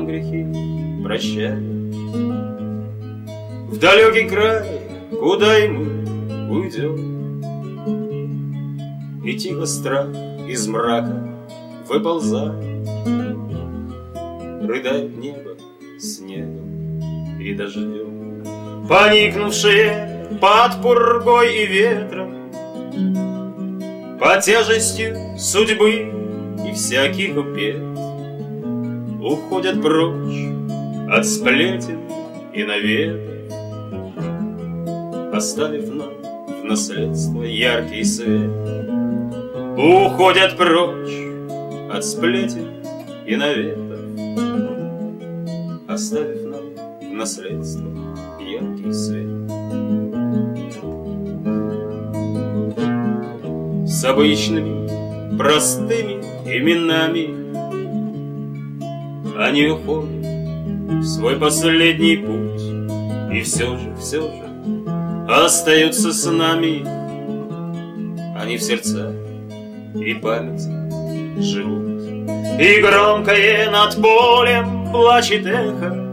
нам грехи прощай. В далекий край, куда и мы уйдем, и тихо страх из мрака выползает, рыдает небо снегом и дождем, поникнувшие под пургой и ветром, под тяжестью судьбы и всяких бед, уходят прочь от сплетен и наветов, оставив нам в наследство яркий свет. Уходят прочь от сплетен и наветов, оставив нам в наследство яркий свет. С обычными простыми именами они уходят в свой последний путь, и все же остаются с нами. Они в сердцах и памяти живут, и громкое над полем плачет эхо,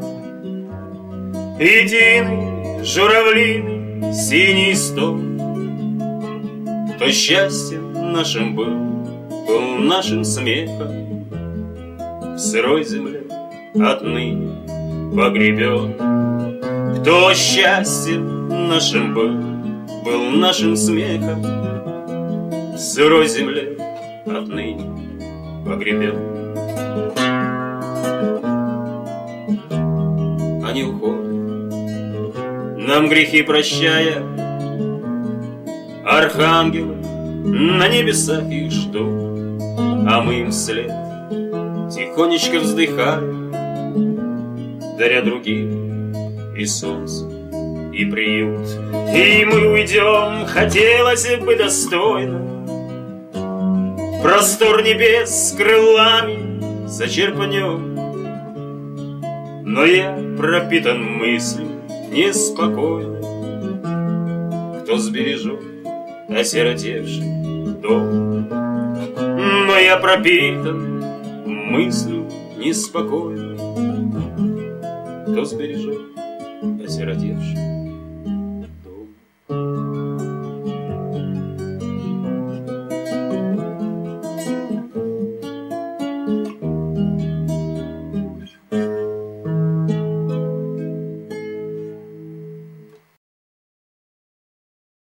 единый журавлиный синий стол. Кто счастьем нашим был нашим смехом, в сырой земле отныне погребен. Кто счастьем нашим был нашим смехом, в сырой земле отныне погребен. Они уходят, нам грехи прощая, архангелы на небесах их ждут, а мы им вслед тихонечко вздыхаем, даря другим и солнце, и приют. И мы уйдем, хотелось бы достойно, простор небес крылами зачерпнем. Но я пропитан мыслью неспокойной, кто сбережет осиротевший дом. Но я пропитан мыслью неспокойной, кто сбережет осиротевший